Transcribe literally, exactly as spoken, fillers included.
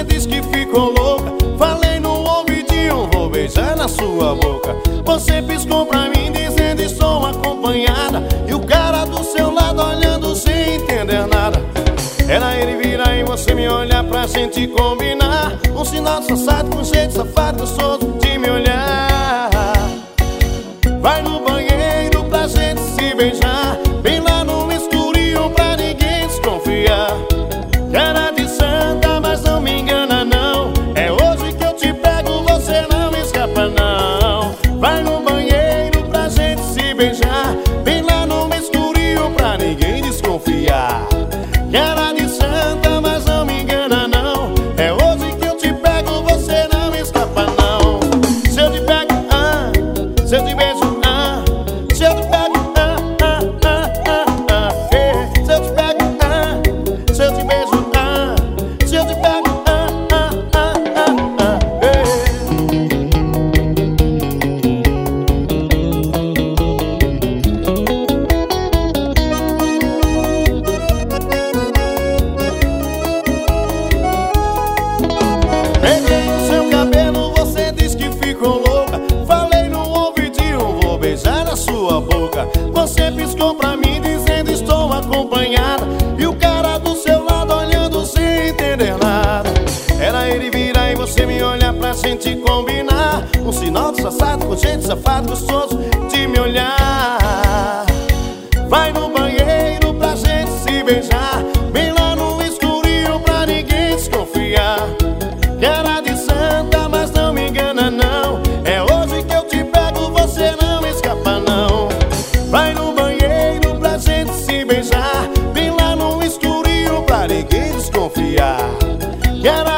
você diz que ficou louca. Falei no ouvidinho, vou beijar na sua boca. Você piscou pra mim dizendo estou acompanhada, e o cara do seu lado olhando sem entender nada. Era ele virar e você me olhar pra gente combinar. Um sinal de safado com jeito safado gostoso de me olhar. Vai no banheiro pra gente se beijar, bem lá no escurinho pra ninguém desconfiar. Cara de santa, mas não me engana não. É hoje que eu te pego, você não me escapa não. Vai no banheiro pra gente se beijar, bem lá no escurinho pra ninguém desconfiar. Cara de santa, mas não me engana não. É hoje que eu te pego, você não me escapa não. Se eu te pego, ah, se eu te beijo, ah, se eu te pego, ah, ah, ah, ah, ah, eh. Se eu te pego, ah, se eu te beijo, ah, se eu te pego, ah, ah, ah, ah, ah, eh. Peguei no seu cabelo, você diz que ficou louca. Falei no ouvidinho, vou beijar na sua boca. Você piscou pra mim dizendo estou acompanhada, e o cara do seu lado olhando sem entender nada. Era ele virar e você me olhar pra gente combinar. Um sinal de safado com jeito safado gostoso de me olhar. Vai no banheiro pra gente se beijar, bem lá no escurinho pra ninguém desconfiar. Cara de santa, mas não me engana não. É hoje que eu te pego, você não me escapa não. Vai no banheiro pra gente se beijar, bem lá no escurinho pra ninguém desconfiar. Cara